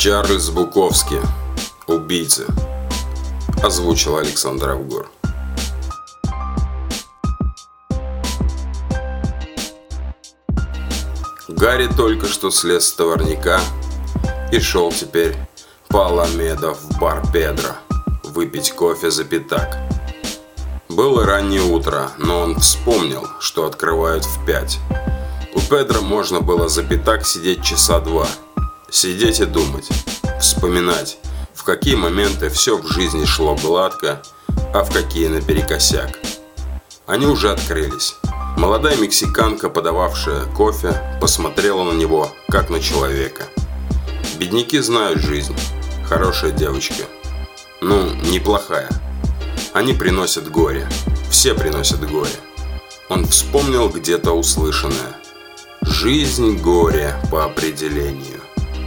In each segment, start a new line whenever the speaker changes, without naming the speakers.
Чарльз Буковский. Убийца. Озвучил Александр Авгор. Гарри только что слез с товарняка и шел теперь по Аламедо в бар Педро выпить кофе за пятак. Было раннее утро, но он вспомнил, что открывают в 5. У Педро можно было за пятак сидеть часа 2. Сидеть и думать, вспоминать, в какие моменты все в жизни шло гладко, а в какие наперекосяк. Они уже открылись. Молодая мексиканка, подававшая кофе, посмотрела на него, как на человека. Бедняки знают жизнь. Хорошая девочка. Ну, неплохая. Они приносят горе. Все приносят горе. Он вспомнил где-то услышанное. Жизнь горе по определению.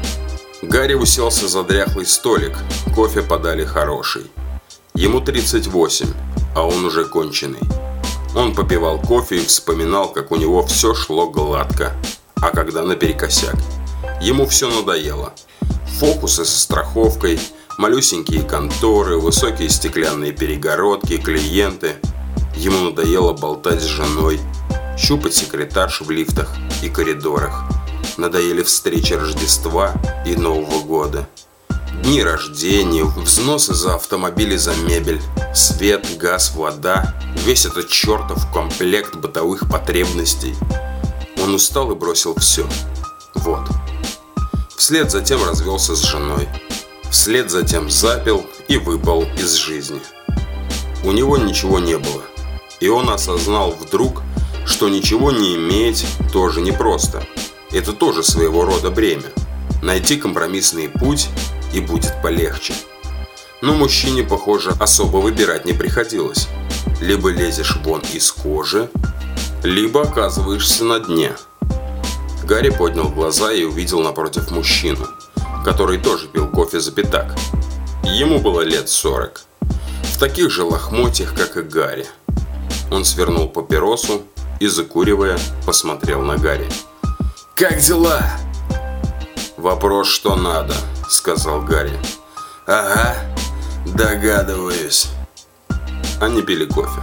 Гарри уселся за дряхлый столик. Кофе подали хороший. Ему 38, а он уже конченый. Он попивал кофе и вспоминал, как у него все шло гладко, а когда наперекосяк. Ему все надоело. Фокусы со страховкой, малюсенькие конторы, высокие стеклянные перегородки, клиенты. Ему надоело болтать с женой, щупать секретарш в лифтах и коридорах. Надоели встречи Рождества и Нового года. Дни рождения, взносы за автомобили, за мебель, свет, газ, вода, весь этот чертов комплект бытовых потребностей. Он устал и бросил все. Вот. Вслед затем развелся с женой. Вслед затем запил и выпал из жизни. У него ничего не было. И он осознал вдруг, что ничего не иметь тоже непросто. Это тоже своего рода бремя. Найти компромиссный путь, и будет полегче. Но мужчине, похоже, особо выбирать не приходилось. Либо лезешь вон из кожи, либо оказываешься на дне. Гарри поднял глаза и увидел напротив мужчину, который тоже пил кофе за пятак. Ему было лет 40. В таких же лохмотьях, как и Гарри. Он свернул папиросу и, закуривая, посмотрел на Гарри. «Как дела?» «Вопрос, что надо», — сказал Гарри. «Ага, догадываюсь». Они пили кофе.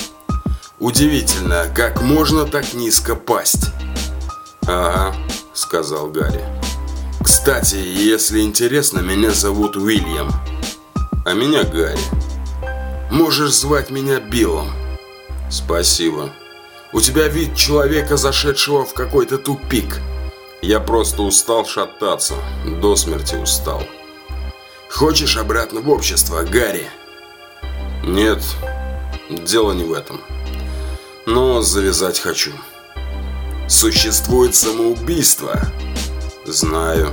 «Удивительно, как можно так низко пасть?» «Ага», — сказал Гарри. «Кстати, если интересно, меня зовут Уильям». «А меня Гарри». «Можешь звать меня Биллом». «Спасибо». «У тебя вид человека, зашедшего в какой-то тупик». «Я просто устал шататься, до смерти устал». «Хочешь обратно в общество, Гарри?» «Нет, дело не в этом. Но завязать хочу». «Существует самоубийство?» «Знаю».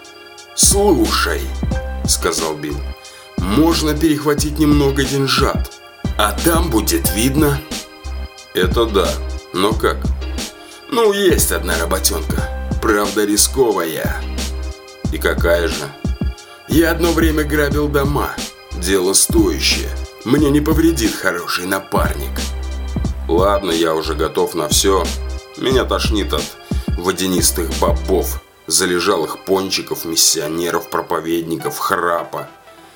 «Слушай», — сказал Билл, — «можно перехватить немного деньжат, а там будет видно». «Это да, но как?» «Ну, есть одна работенка. Правда, рисковая». «И какая же?» «Я одно время грабил дома. Дело стоящее. Мне не повредит хороший напарник». «Ладно, я уже готов на все. Меня тошнит от водянистых бобов, залежалых пончиков, миссионеров, проповедников, храпа».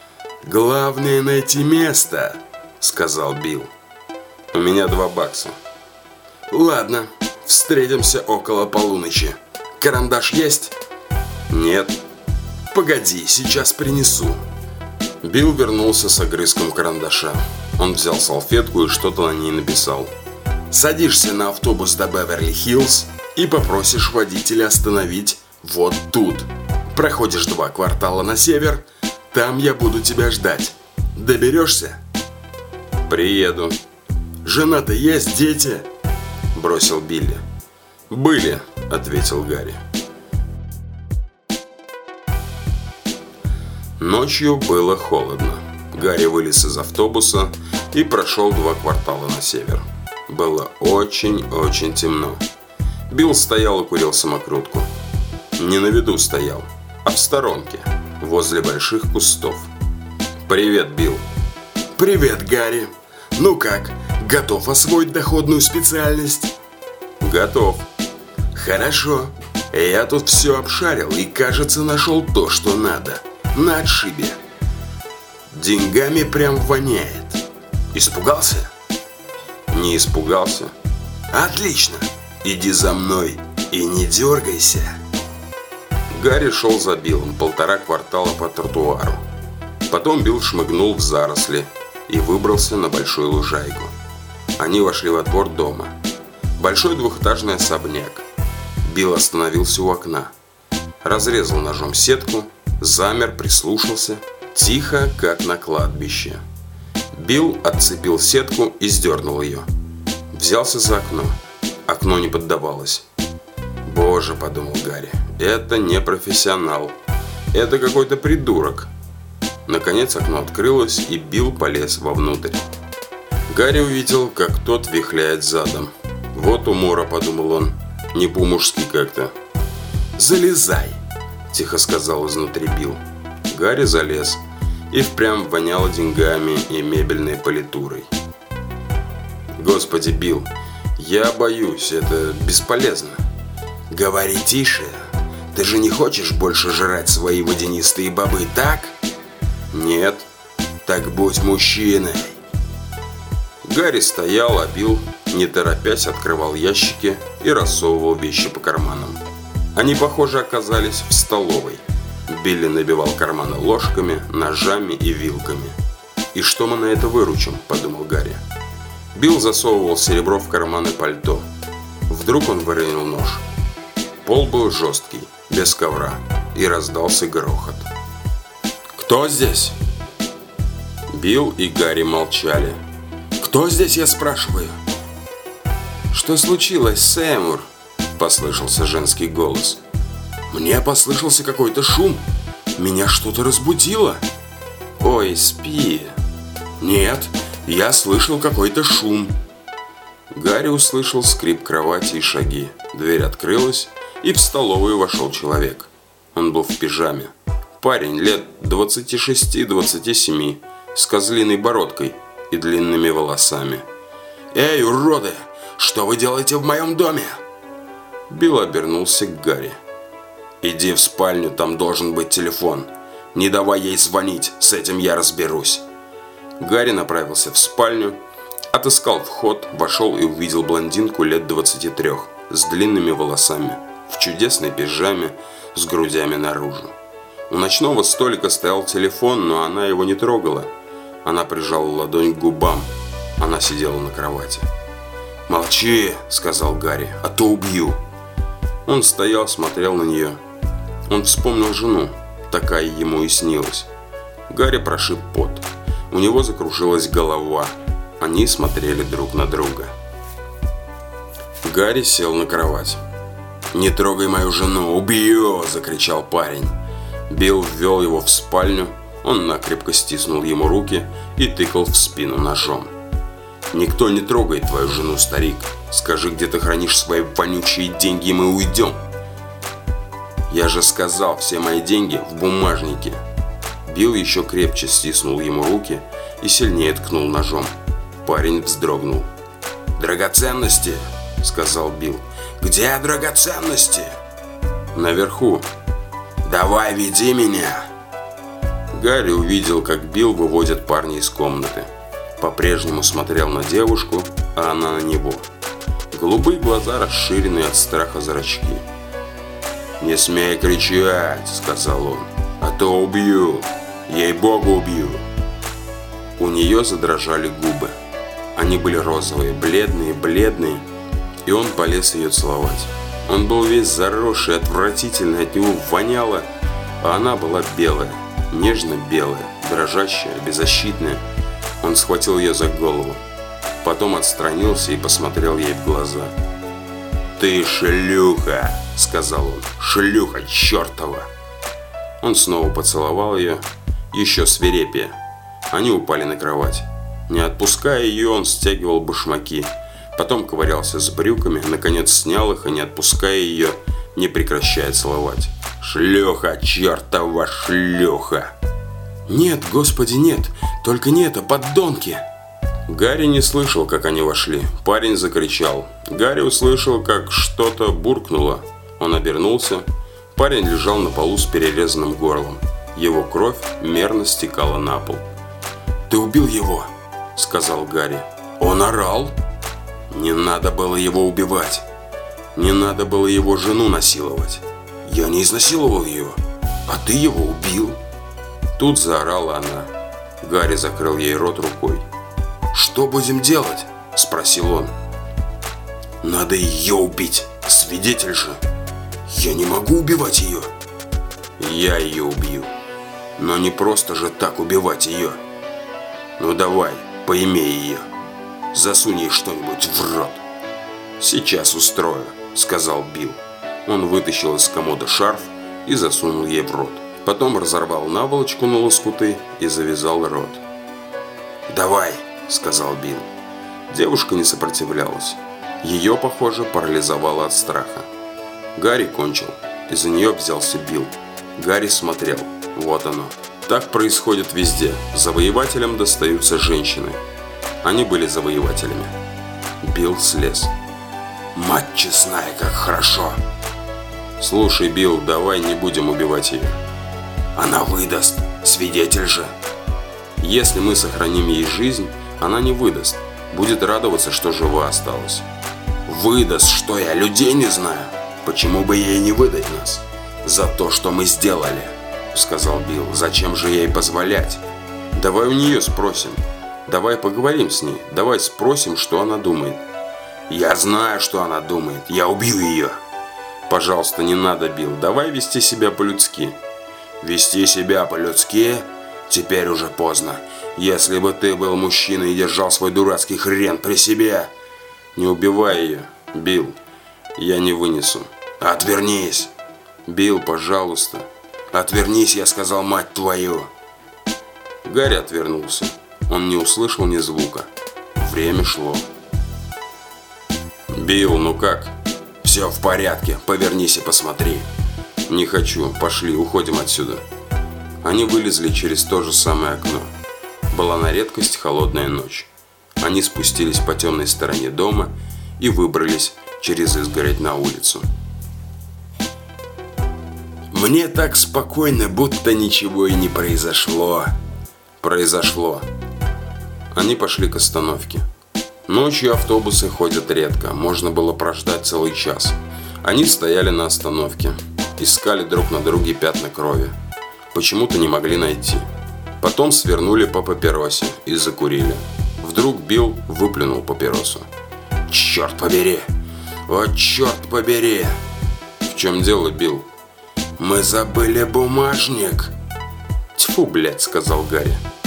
«Главное найти место», — сказал Билл. «У меня $2. «Ладно, встретимся около полуночи. Карандаш есть?» «Нет». «Погоди, сейчас принесу». Билл вернулся с огрызком карандаша. Он взял салфетку и что-то на ней написал. «Садишься на автобус до Беверли-Хиллз и попросишь водителя остановить вот тут. Проходишь 2 квартала на север, там я буду тебя ждать. Доберешься?» «Приеду». «Жена-то есть, дети?» – бросил Билли. «Были», – ответил Гарри. Ночью было холодно. Гарри вылез из автобуса и прошел 2 квартала на север. Было очень-очень темно. Билл стоял и курил самокрутку. Не на виду стоял, а в сторонке, возле больших кустов. «Привет, Билл». «Привет, Гарри. Ну как, готов освоить доходную специальность?» «Готов». «Хорошо. Я тут все обшарил и, кажется, нашел то, что надо. На отшибе. Деньгами прям воняет. Испугался? Не испугался. Отлично. Иди за мной и не дергайся. Гарри шел за Биллом 1,5 квартала по тротуару. Потом Билл шмыгнул в заросли и выбрался на большую лужайку. Они вошли во двор дома. Большой двухэтажный особняк. Билл остановился у окна. Разрезал ножом сетку, замер, прислушался. Тихо, как на кладбище. Билл отцепил сетку и сдернул ее. Взялся за окно. Окно не поддавалось. «Боже», — подумал Гарри, — «это не профессионал. Это какой-то придурок». Наконец окно открылось, и Билл полез вовнутрь. Гарри увидел, как тот вихляет задом. «Вот умора», — подумал он, — «не по-мужски как-то». «Залезай», — тихо сказал изнутри Билл. Гарри залез, и впрямь воняло деньгами и мебельной политурой. «Господи, Билл, я боюсь, это бесполезно». «Говори тише. Ты же не хочешь больше жрать свои водянистые бобы, так?» «Нет». «Так будь мужчиной». Гарри стоял, а Билл, не торопясь, открывал ящики и рассовывал вещи по карманам. Они, похоже, оказались в столовой. Билли набивал карманы ложками, ножами и вилками. «И что мы на это выручим?» – подумал Гарри. Билл засовывал серебро в карманы пальто. Вдруг он выронил нож. Пол был жесткий, без ковра, и раздался грохот. «Кто здесь?» Билл и Гарри молчали. «Кто здесь, я спрашиваю?» «Что случилось, Сэмур?» – послышался женский голос. «Мне послышался какой-то шум. Меня что-то разбудило». «Ой, спи». «Нет, я слышал какой-то шум». Гарри услышал скрип кровати и шаги. Дверь открылась, и в столовую вошел человек. Он был в пижаме. Парень лет 26-27, с козлиной бородкой и длинными волосами. «Эй, уроды! Что вы делаете в моем доме?» Билл обернулся к Гарри. «Иди в спальню, там должен быть телефон. Не давай ей звонить, с этим я разберусь». Гарри направился в спальню, отыскал вход, вошел и увидел блондинку лет 23, с длинными волосами, в чудесной пижаме, с грудями наружу. У ночного столика стоял телефон, но она его не трогала. Она прижала ладонь к губам. Она сидела на кровати. «Молчи», — сказал Гарри, — «а то убью». Он стоял, смотрел на нее. Он вспомнил жену. Такая ему и снилась. Гарри прошиб пот. У него закружилась голова. Они смотрели друг на друга. Гарри сел на кровать. «Не трогай мою жену, убью!» – закричал парень. Билл ввел его в спальню. Он накрепко стиснул ему руки и тыкал в спину ножом. «Никто не трогает твою жену, старик. Скажи, где ты хранишь свои вонючие деньги, и мы уйдем». «Я же сказал, все мои деньги в бумажнике». Билл еще крепче стиснул ему руки и сильнее ткнул ножом. Парень вздрогнул. «Драгоценности!» – сказал Билл. «Где драгоценности?» «Наверху». «Давай, веди меня!» Гарри увидел, как Билл выводит парня из комнаты. По-прежнему смотрел на девушку, а она на него. Голубые глаза расширены от страха зрачки. «Не смей кричать!» – сказал он. «А то убью! Ей-богу, убью!» У нее задрожали губы. Они были розовые, бледные, и он полез ее целовать. Он был весь заросший, отвратительный, от него воняло, а она была белая, нежно-белая, дрожащая, беззащитная. Он схватил ее за голову, потом отстранился и посмотрел ей в глаза. «Ты шлюха!» – сказал он. «Шлюха чертова!» Он снова поцеловал ее, еще свирепее. Они упали на кровать. Не отпуская ее, он стягивал башмаки. Потом ковырялся с брюками, наконец снял их и, не отпуская ее, не прекращая целовать. «Шлюха, чертова шлюха!» «Нет, господи, нет! Только не это, поддонки!» Гарри не слышал, как они вошли. Парень закричал. Гарри услышал, как что-то буркнуло. Он обернулся. Парень лежал на полу с перерезанным горлом. Его кровь мерно стекала на пол. «Ты убил его», — сказал Гарри. «Он орал». «Не надо было его убивать. Не надо было его жену насиловать. Я не изнасиловал ее, а ты его убил». Тут заорала она. Гарри закрыл ей рот рукой. «Что будем делать?» – спросил он. «Надо ее убить, свидетель же. Я не могу убивать ее». «Я ее убью. Но не просто же так убивать ее. Ну давай, поимей ее. Засунь ей что-нибудь в рот». «Сейчас устрою», – сказал Билл. Он вытащил из комода шарф и засунул ей в рот. Потом разорвал наволочку на лоскуты и завязал рот. «Давай», – сказал Билл. Девушка не сопротивлялась. Ее, похоже, парализовало от страха. Гарри кончил. Из-за нее взялся Билл. Гарри смотрел. Вот оно. Так происходит везде. Завоевателям достаются женщины. Они были завоевателями. Билл слез. «Мать честная, как хорошо!» «Слушай, Билл, давай не будем убивать ее». «Она выдаст, свидетель же». «Если мы сохраним ей жизнь, она не выдаст. Будет радоваться, что жива осталась». «Выдаст, что я людей не знаю? Почему бы ей не выдать нас? За то, что мы сделали», — сказал Билл. «Зачем же ей позволять? Давай у нее спросим. Давай поговорим с ней. Давай спросим, что она думает». «Я знаю, что она думает. Я убью ее». «Пожалуйста, не надо, Билл. Давай вести себя по-людски». «Вести себя по-людски? Теперь уже поздно. Если бы ты был мужчиной и держал свой дурацкий хрен при себе...» «Не убивай ее, Билл. Я не вынесу». «Отвернись». «Билл, пожалуйста». «Отвернись, я сказал, мать твою». Гарри отвернулся. Он не услышал ни звука. Время шло. «Билл, ну как?» «Все в порядке. Повернись и посмотри». «Не хочу. Пошли, уходим отсюда». Они вылезли через то же самое окно. Была на редкость холодная ночь. Они спустились по темной стороне дома и выбрались через изгородь на улицу. «Мне так спокойно, будто ничего и не произошло». «Произошло». Они пошли к остановке. Ночью автобусы ходят редко, можно было прождать целый час. Они стояли на остановке, искали друг на друге пятна крови. Почему-то не могли найти. Потом свернули по папиросе и закурили. Вдруг Билл выплюнул папиросу. «Черт побери! О, черт побери!» «В чем дело, Билл?» «Мы забыли бумажник!» «Тьфу, блядь», — сказал Гарри.